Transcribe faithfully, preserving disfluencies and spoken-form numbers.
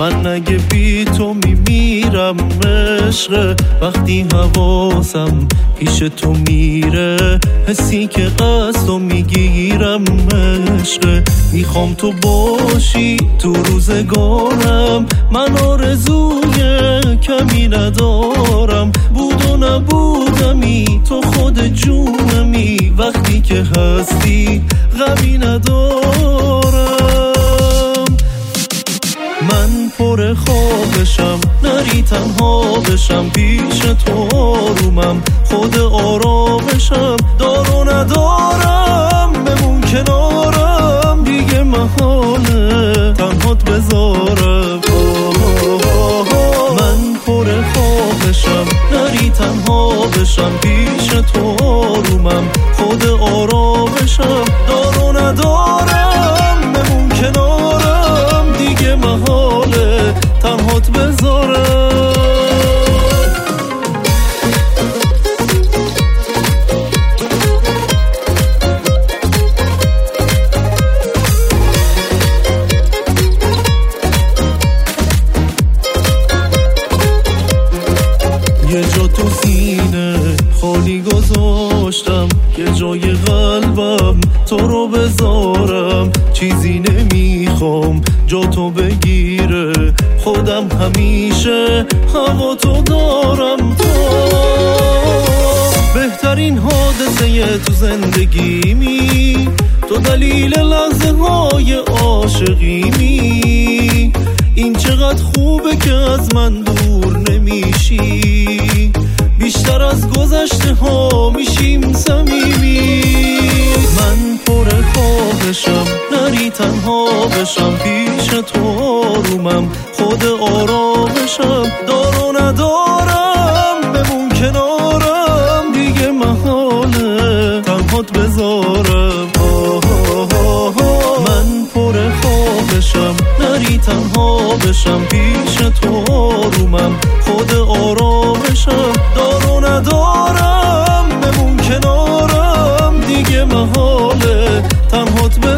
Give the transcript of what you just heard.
من اگه بی تو میمیرم عشق. وقتی حواسم پیش تو میره حسی که قصدو میگیرم عشق. میخوام تو باشی تو روزگارم، من آرزوی کمی ندارم. بود و نبودمی تو خود جونمی، وقتی که هستی غمی ندارم. من پر خوابشم نری تنها بشم، پیش تو آرومم خود آرامشم. دار و ندارم بمون کنارم، دیگه محاله تنهات بذارم. من پر خوابشم نری تنها بشم، پیش تو آرومم خود آرامشم. دار و ندارم بمون کنارم، دیگه محاله تنهات بذارم. یه جا تو سینه خالی گذاشتم که جای قلبم تو رو بذارم. چیزی نمیخوام جا تو بگیره، خودم همیشه هوا تو دارم. تو بهترین حادثه تو زندگیمی، تو دلیل لحظه های عاشقیمی. این چقدر خوبه که از من دور نمیشی، بیشتر از گذشته ها میشیم صمیمی. من پر خوابشم نری تنها بشم، پیش تو آرومم خود آرامشم. دار و ندارم بمون کنارم، دیگه محاله تنهات بذارم. من پر خوابشم نری تنها بشم، پیش تو آرومم خود آرامشم. دار و ندارم بمون کنارم، دیگه محاله تنهات بذارم.